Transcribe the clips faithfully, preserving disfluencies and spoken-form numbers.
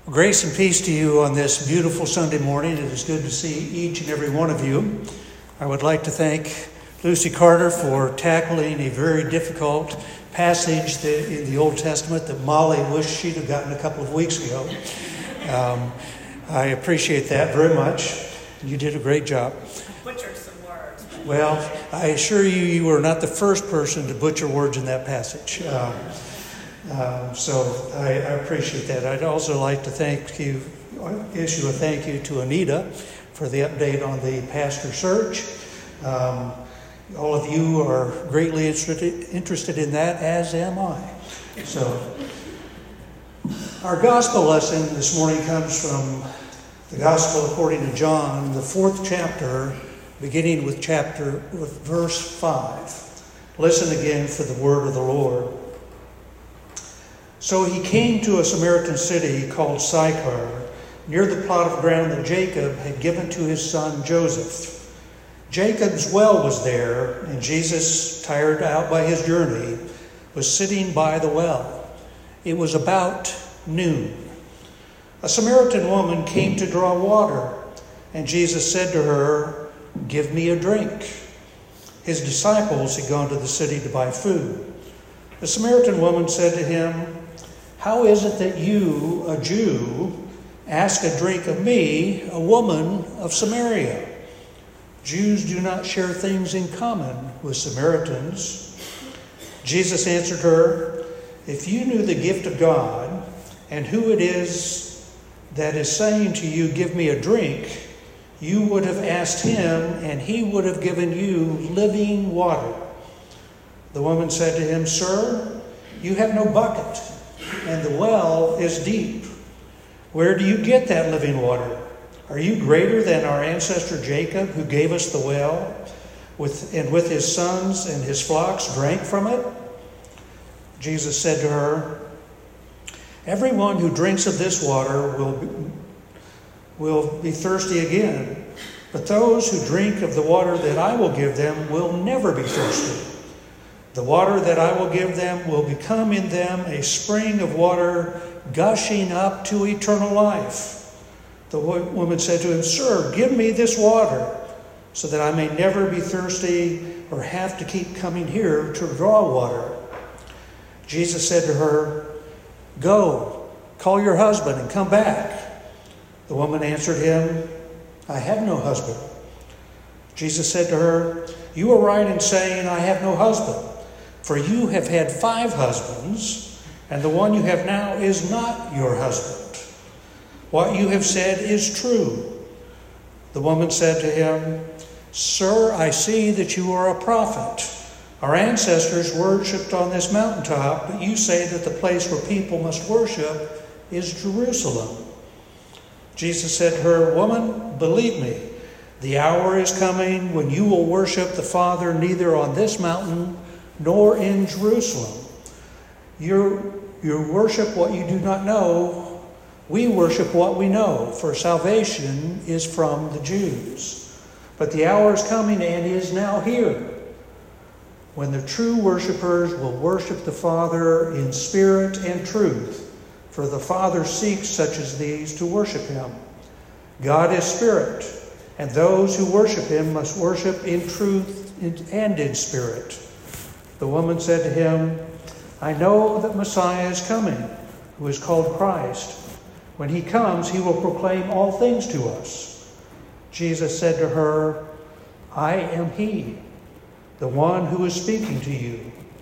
Grace and peace to you on this beautiful Sunday morning. It is good to see each and every one of you. I would like to thank Lucy Carter for tackling a very difficult passage that, in the Old Testament that Molly wished she'd have gotten a couple of weeks ago. Um, I appreciate that very much. You did a great job. Butchered some words. Well, I assure you, you were not the first person to butcher words in that passage. Um, Uh, so I, I appreciate that. I'd also like to thank you, issue a thank you to Anita for the update on the pastor search. Um, all of you are greatly interested, interested in that, as am I. So our gospel lesson this morning comes from the Gospel according to John, the fourth chapter, beginning with chapter with verse five. Listen again for the word of the Lord. So he came to a Samaritan city called Sychar, near the plot of ground that Jacob had given to his son Joseph. Jacob's well was there, and Jesus, tired out by his journey, was sitting by the well. It was about noon. A Samaritan woman came to draw water, and Jesus said to her, "Give me a drink." His disciples had gone to the city to buy food. The Samaritan woman said to him, "How is it that you, a Jew, ask a drink of me, a woman of Samaria? Jews do not share things in common with Samaritans." Jesus answered her, "If you knew the gift of God and who it is that is saying to you, 'Give me a drink,' you would have asked him, and he would have given you living water." The woman said to him, "Sir, you have no bucket, and the well is deep. Where do you get that living water? Are you greater than our ancestor Jacob, who gave us the well, with, and with his sons and his flocks drank from it?" Jesus said to her, "Everyone who drinks of this water will be, will be thirsty again, but those who drink of the water that I will give them will never be thirsty. The water that I will give them will become in them a spring of water gushing up to eternal life." The woman said to him, "Sir, give me this water so that I may never be thirsty or have to keep coming here to draw water." Jesus said to her, "Go, call your husband and come back." The woman answered him, "I have no husband." Jesus said to her, "You are right in saying, 'I have no husband,' for you have had five husbands, and the one you have now is not your husband. What you have said is true." The woman said to him, "Sir, I see that you are a prophet. Our ancestors worshipped on this mountaintop, but you say that the place where people must worship is Jerusalem." Jesus said to her, "Woman, believe me, the hour is coming when you will worship the Father neither on this mountain nor in Jerusalem. You, you worship what you do not know. We worship what we know, for salvation is from the Jews. But the hour is coming and is now here, when the true worshipers will worship the Father in spirit and truth, for the Father seeks such as these to worship him. God is spirit, and those who worship him must worship in truth and in spirit." The woman said to him, "I know that Messiah is coming, who is called Christ. When he comes, he will proclaim all things to us." Jesus said to her, "I am he, the one who is speaking to you."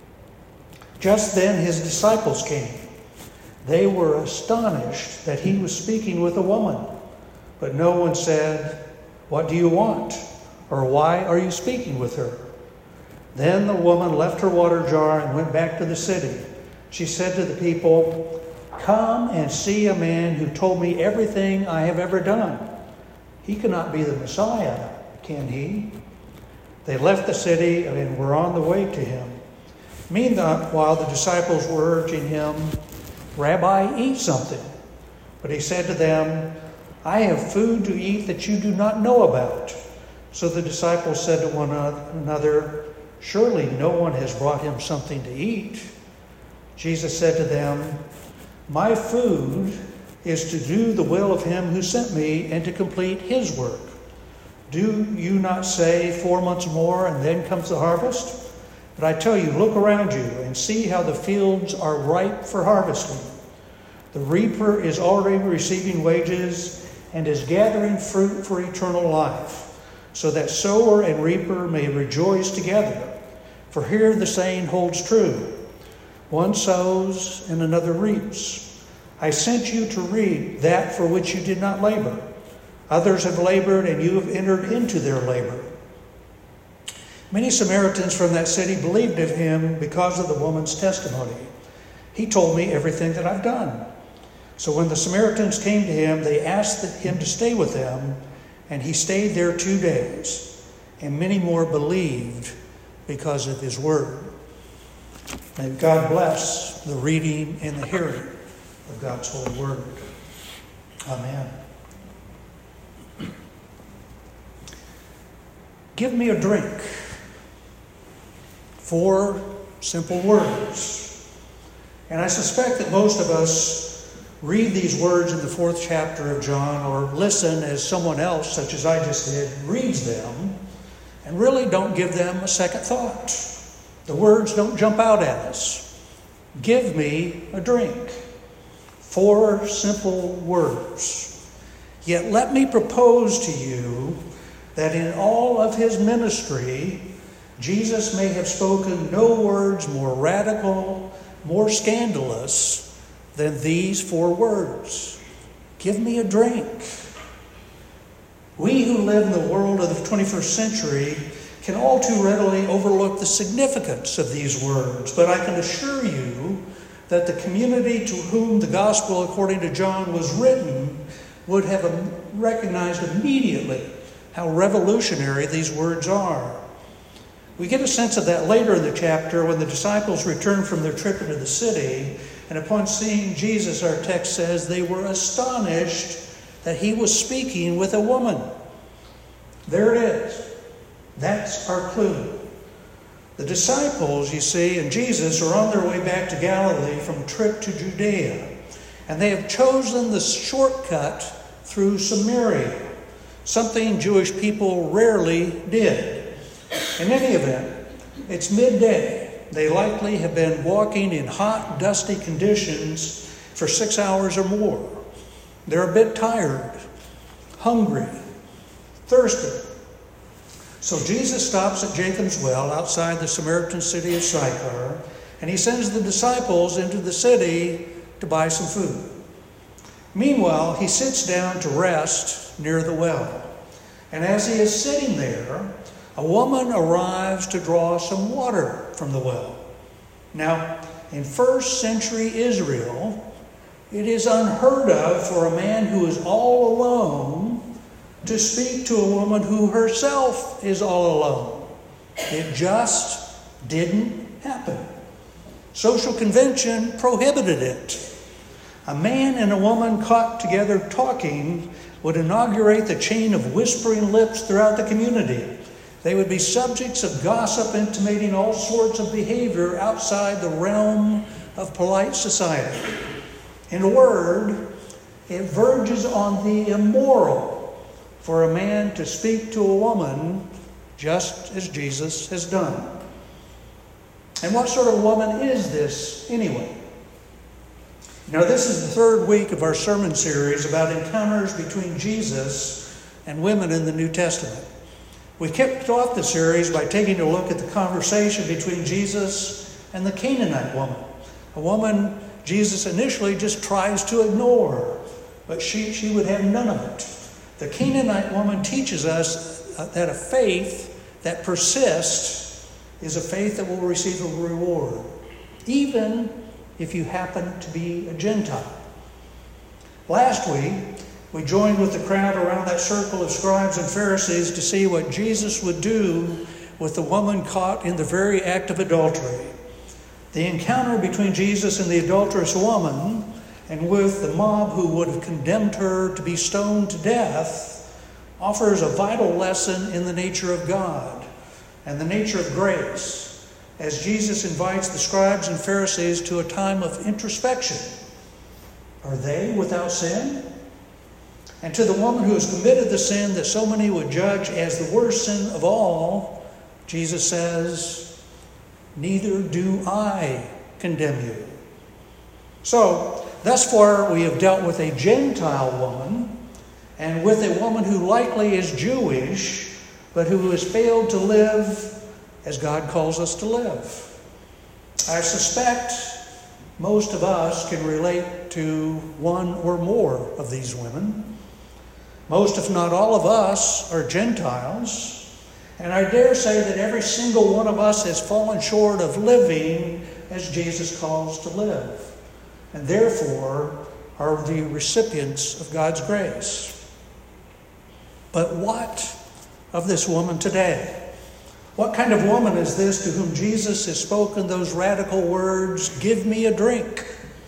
Just then his disciples came. They were astonished that he was speaking with a woman, but no one said, "What do you want?" or "Why are you speaking with her?" Then the woman left her water jar and went back to the city. She said to the people, "Come and see a man who told me everything I have ever done. He cannot be the Messiah, can he?" They left the city and were on the way to him. Meanwhile, the disciples were urging him, "Rabbi, eat something." But he said to them, "I have food to eat that you do not know about." So the disciples said to one another, "Surely no one has brought him something to eat." Jesus said to them, "My food is to do the will of him who sent me and to complete his work. Do you not say, four months more and then comes the harvest? But I tell you, look around you and see how the fields are ripe for harvesting. The reaper is already receiving wages and is gathering fruit for eternal life, so that sower and reaper may rejoice together. For here the saying holds true: one sows and another reaps. I sent you to reap that for which you did not labor. Others have labored, and you have entered into their labor. Many Samaritans from that city believed of him because of the woman's testimony. He told me everything that I've done. So when the Samaritans came to him, they asked him to stay with them, and he stayed there two days. And many more believed because of his word. May God bless the reading and the hearing of God's holy word. Amen. Give me a drink. Four simple words. And I suspect that most of us read these words in the fourth chapter of John, or listen as someone else, such as I just did, reads them, and really don't give them a second thought. The words don't jump out at us. Give me a drink. Four simple words. Yet let me propose to you that in all of his ministry, Jesus may have spoken no words more radical, more scandalous than these four words. Give me a drink. We who live in the world of the twenty-first century can all too readily overlook the significance of these words, but I can assure you that the community to whom the gospel according to John was written would have recognized immediately how revolutionary these words are. We get a sense of that later in the chapter when the disciples returned from their trip into the city, and upon seeing Jesus, our text says, they were astonished that he was speaking with a woman. There it is. That's our clue. The disciples, you see, and Jesus are on their way back to Galilee from a trip to Judea, and they have chosen the shortcut through Samaria, something Jewish people rarely did. In any event, it's midday. They likely have been walking in hot, dusty conditions for six hours or more. They're a bit tired, hungry, thirsty. So Jesus stops at Jacob's well outside the Samaritan city of Sychar, and he sends the disciples into the city to buy some food. Meanwhile, he sits down to rest near the well. And as he is sitting there, a woman arrives to draw some water from the well. Now, in first century Israel, it is unheard of for a man who is all alone to speak to a woman who herself is all alone. It just didn't happen. Social convention prohibited it. A man and a woman caught together talking would inaugurate the chain of whispering lips throughout the community. They would be subjects of gossip, intimating all sorts of behavior outside the realm of polite society. In a word, it verges on the immoral for a man to speak to a woman just as Jesus has done. And what sort of woman is this anyway? Now, this is the third week of our sermon series about encounters between Jesus and women in the New Testament. We kicked off the series by taking a look at the conversation between Jesus and the Canaanite woman, a woman Jesus initially just tries to ignore, but she, she would have none of it. The Canaanite woman teaches us that a faith that persists is a faith that will receive a reward, even if you happen to be a Gentile. Last week, we joined with the crowd around that circle of scribes and Pharisees to see what Jesus would do with the woman caught in the very act of adultery. The encounter between Jesus and the adulterous woman, and with the mob who would have condemned her to be stoned to death, offers a vital lesson in the nature of God and the nature of grace, as Jesus invites the scribes and Pharisees to a time of introspection. Are they without sin? And to the woman who has committed the sin that so many would judge as the worst sin of all, Jesus says, neither do I condemn you. So, thus far we have dealt with a Gentile woman and with a woman who likely is Jewish, but who has failed to live as God calls us to live. I suspect most of us can relate to one or more of these women. Most, if not all of us, are Gentiles, and I dare say that every single one of us has fallen short of living as Jesus calls to live, and therefore are the recipients of God's grace. But what of this woman today? What kind of woman is this to whom Jesus has spoken those radical words, "Give me a drink"?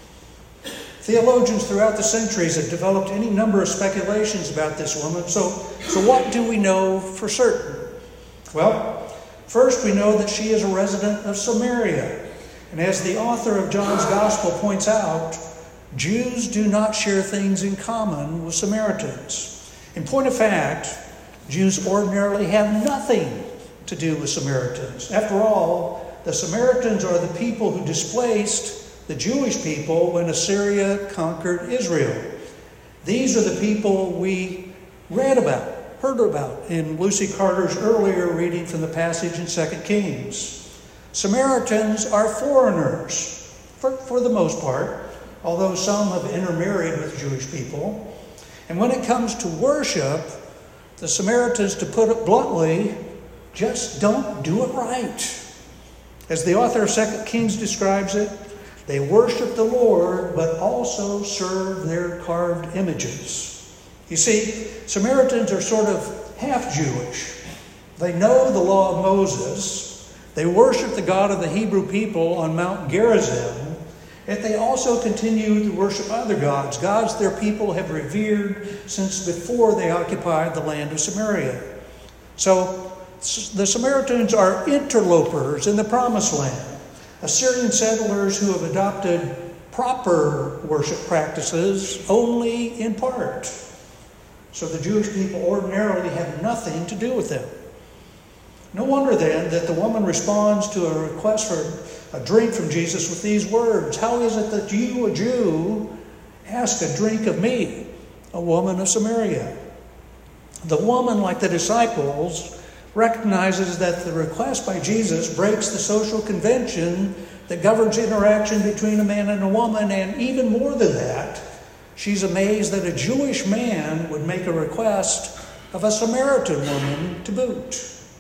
Theologians throughout the centuries have developed any number of speculations about this woman. So, so what do we know for certain? Well, first we know that she is a resident of Samaria. And as the author of John's Gospel points out, Jews do not share things in common with Samaritans. In point of fact, Jews ordinarily have nothing to do with Samaritans. After all, the Samaritans are the people who displaced the Jewish people when Assyria conquered Israel. These are the people we read about, heard about in Lucy Carter's earlier reading from the passage in Second Kings. Samaritans are foreigners, for, for the most part, although some have intermarried with Jewish people. And when it comes to worship, the Samaritans, to put it bluntly, just don't do it right. As the author of Second Kings describes it, they worship the Lord, but also serve their carved images. You see, Samaritans are sort of half Jewish. They know the law of Moses. They worship the God of the Hebrew people on Mount Gerizim. Yet they also continue to worship other gods, gods their people have revered since before they occupied the land of Samaria. So the Samaritans are interlopers in the Promised Land. Assyrian settlers who have adopted proper worship practices only in part. So the Jewish people ordinarily have nothing to do with them. No wonder then that the woman responds to a request for a drink from Jesus with these words, "How is it that you, a Jew, ask a drink of me, a woman of Samaria?" The woman, like the disciples, recognizes that the request by Jesus breaks the social convention that governs interaction between a man and a woman, and even more than that, she's amazed that a Jewish man would make a request of a Samaritan woman to boot.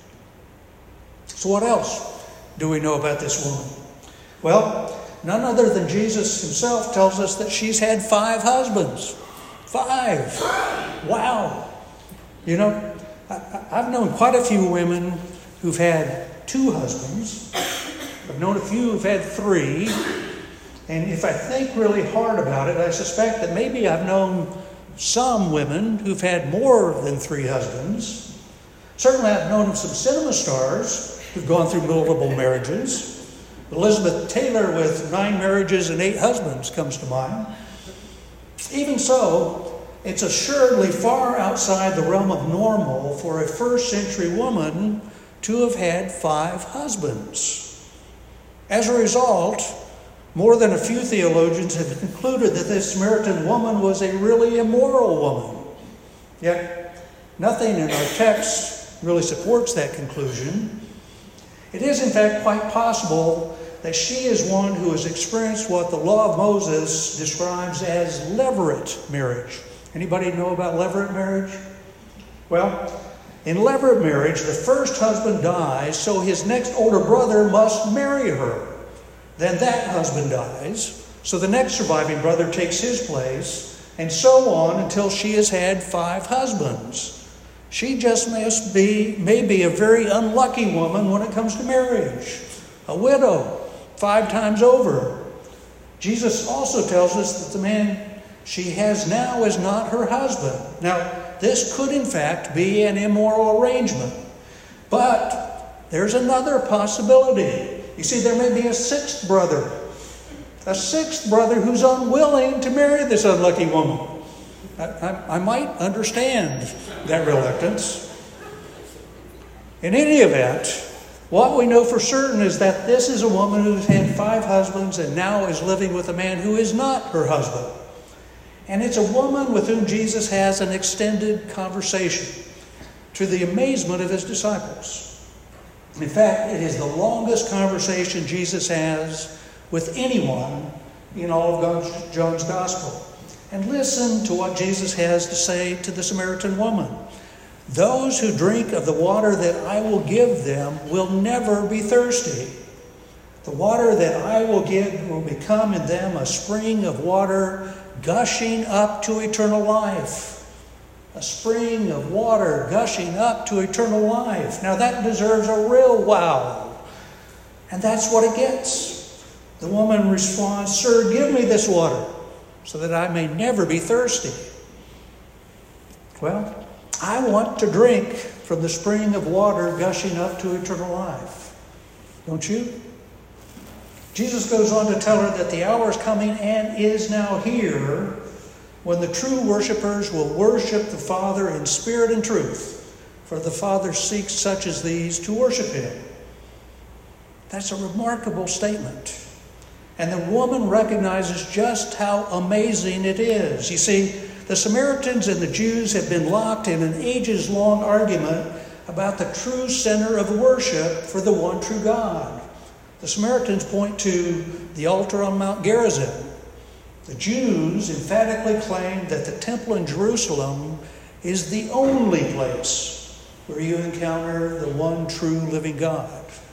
So what else do we know about this woman? Well, none other than Jesus himself tells us that she's had five husbands. Five! Wow! You know, I've known quite a few women who've had two husbands. I've known a few who've had three. And if I think really hard about it, I suspect that maybe I've known some women who've had more than three husbands. Certainly I've known some cinema stars who've gone through multiple marriages. Elizabeth Taylor with nine marriages and eight husbands comes to mind. Even so, it's assuredly far outside the realm of normal for a first century woman to have had five husbands. As a result, more than a few theologians have concluded that this Samaritan woman was a really immoral woman. Yet, nothing in our text really supports that conclusion. It is, in fact, quite possible that she is one who has experienced what the law of Moses describes as levirate marriage. Anybody know about levirate marriage? Well, in levirate marriage, the first husband dies, so his next older brother must marry her. Then that husband dies, so the next surviving brother takes his place, and so on until she has had five husbands. She just must be, may be a very unlucky woman when it comes to marriage. A widow, five times over. Jesus also tells us that the man she has now is not her husband. Now, this could in fact be an immoral arrangement. But there's another possibility. You see, there may be a sixth brother. A sixth brother who's unwilling to marry this unlucky woman. I, I, I might understand that reluctance. In any event, what we know for certain is that this is a woman who's had five husbands and now is living with a man who is not her husband. And it's a woman with whom Jesus has an extended conversation, to the amazement of his disciples. In fact, it is the longest conversation Jesus has with anyone in all of God's, John's Gospel. And listen to what Jesus has to say to the Samaritan woman. Those who drink of the water that I will give them will never be thirsty. The water that I will give will become in them a spring of water gushing up to eternal life. A spring of water gushing up to eternal life. Now that deserves a real wow. And that's what it gets. The woman responds, "Sir, give me this water so that I may never be thirsty." Well, I want to drink from the spring of water gushing up to eternal life. Don't you? Jesus goes on to tell her that the hour is coming and is now here when the true worshipers will worship the Father in spirit and truth, for the Father seeks such as these to worship him. That's a remarkable statement. And the woman recognizes just how amazing it is. You see, the Samaritans and the Jews have been locked in an ages-long argument about the true center of worship for the one true God. The Samaritans point to the altar on Mount Gerizim. The Jews emphatically claim that the temple in Jerusalem is the only place where you encounter the one true living God.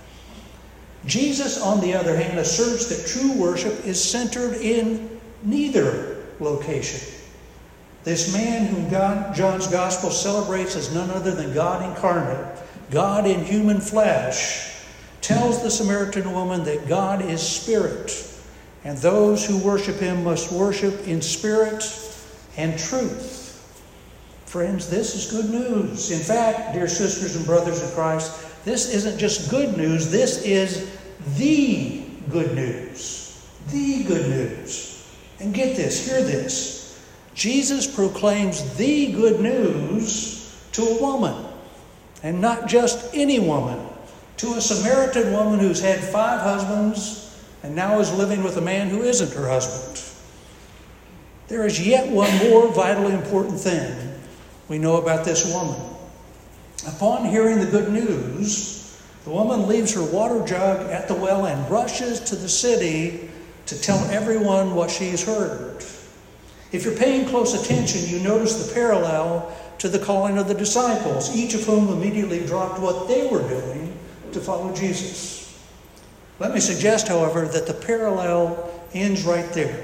Jesus, on the other hand, asserts that true worship is centered in neither location. This man whom God, John's Gospel celebrates as none other than God incarnate, God in human flesh, tells the Samaritan woman that God is spirit, and those who worship him must worship in spirit and truth. Friends, this is good news. In fact, dear sisters and brothers in Christ, this isn't just good news, this is the good news. The good news. And get this, hear this. Jesus proclaims the good news to a woman, and not just any woman, to a Samaritan woman who's had five husbands and now is living with a man who isn't her husband. There is yet one more vitally important thing we know about this woman. Upon hearing the good news, the woman leaves her water jug at the well and rushes to the city to tell everyone what she's heard. If you're paying close attention, you notice the parallel to the calling of the disciples, each of whom immediately dropped what they were doing to follow Jesus. Let me suggest, however, that the parallel ends right there.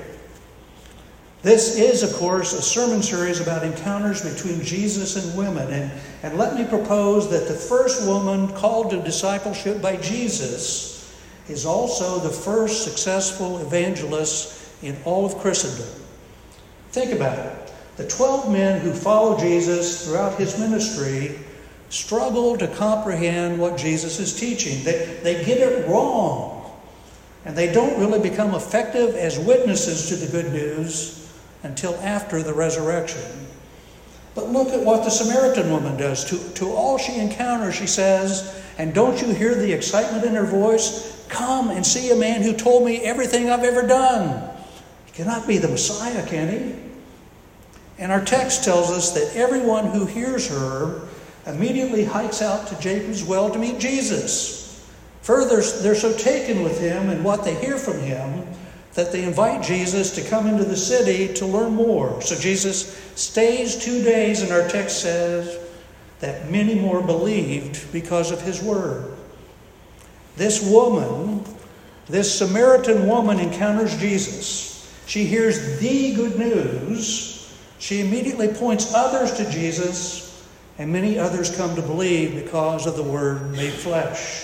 This is, of course, a sermon series about encounters between Jesus and women. And, and let me propose that the first woman called to discipleship by Jesus is also the first successful evangelist in all of Christendom. Think about it. The twelve men who followed Jesus throughout his ministry struggle to comprehend what Jesus is teaching. They, they get it wrong. And they don't really become effective as witnesses to the good news until after the resurrection. But look at what the Samaritan woman does. To, to all she encounters, she says, and don't you hear the excitement in her voice? Come and see a man who told me everything I've ever done. He cannot be the Messiah, can he? And our text tells us that everyone who hears her immediately hikes out to Jacob's well to meet Jesus. Further, they're so taken with him and what they hear from him that they invite Jesus to come into the city to learn more. So Jesus stays two days, and our text says that many more believed because of his word. This woman, this Samaritan woman encounters Jesus. She hears the good news. She immediately points others to Jesus, and many others come to believe because of the Word made flesh.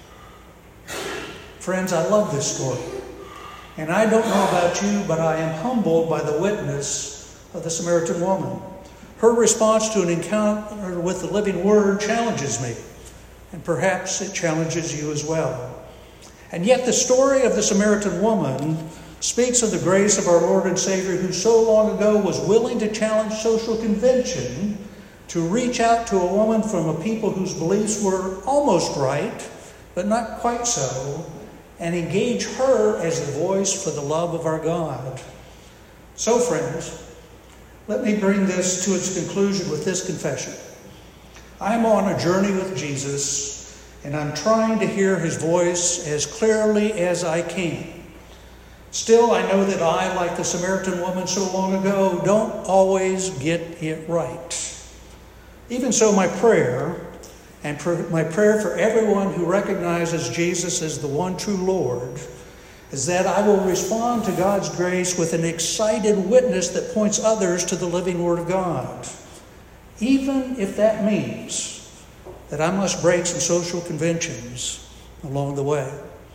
Friends, I love this story. And I don't know about you, but I am humbled by the witness of the Samaritan woman. Her response to an encounter with the living Word challenges me. And perhaps it challenges you as well. And yet the story of the Samaritan woman speaks of the grace of our Lord and Savior, who so long ago was willing to challenge social convention to reach out to a woman from a people whose beliefs were almost right, but not quite so, and engage her as the voice for the love of our God. So, friends, let me bring this to its conclusion with this confession. I'm on a journey with Jesus, and I'm trying to hear his voice as clearly as I can. Still, I know that I, like the Samaritan woman so long ago, don't always get it right. Even so, my prayer, and pr- my prayer for everyone who recognizes Jesus as the one true Lord, is that I will respond to God's grace with an excited witness that points others to the living Word of God, even if that means that I must break some social conventions along the way.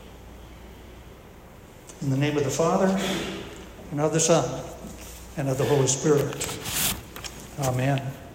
In the name of the Father, and of the Son, and of the Holy Spirit. Amen.